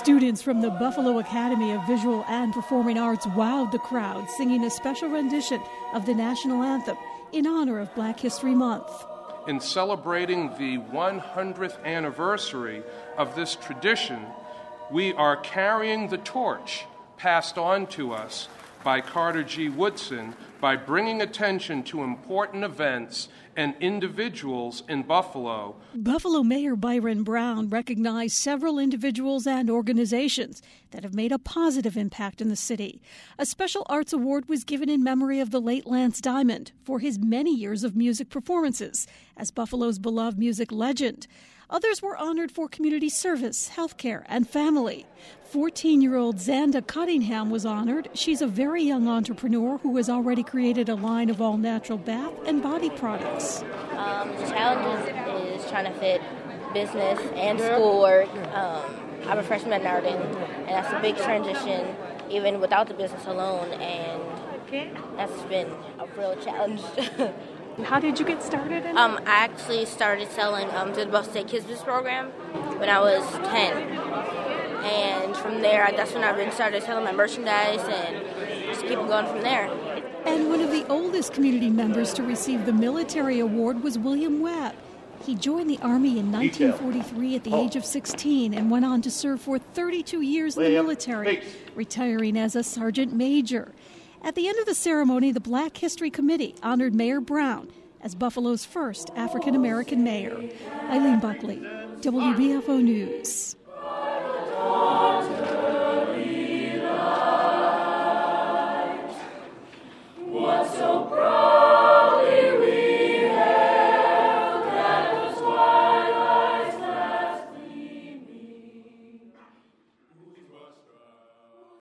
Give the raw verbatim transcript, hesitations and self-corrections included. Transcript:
Students from the Buffalo Academy of Visual and Performing Arts wowed the crowd, singing a special rendition of the national anthem in honor of Black History Month. In celebrating the one hundredth anniversary of this tradition, we are carrying the torch passed on to us by Carter G. Woodson by bringing attention to important events and individuals in Buffalo. Buffalo Mayor Byron Brown recognized several individuals and organizations that have made a positive impact in the city. A special arts award was given in memory of the late Lance Diamond for his many years of music performances as Buffalo's beloved music legend. Others were honored for community service, healthcare, and family. fourteen-year-old Xanda Cunningham was honored. She's a very young entrepreneur who has already created a line of all-natural bath and body products. Um, the challenge is, is trying to fit business and schoolwork. Um, I'm a freshman at Narden, and that's a big transition, even without the business alone, and that's been a real challenge. How did you get started in um, I actually started selling um, through the Buffalo State Kids Business Program when I was ten. And from there, that's when I really started selling my merchandise and just keep going from there. And one of the oldest community members to receive the military award was William Webb. He joined the Army in nineteen forty-three at the age of sixteen and went on to serve for thirty-two years in the military, retiring as a sergeant major. At the end of the ceremony, the Black History Committee honored Mayor Brown as Buffalo's first African-American mayor. Eileen Buckley, W B F O News.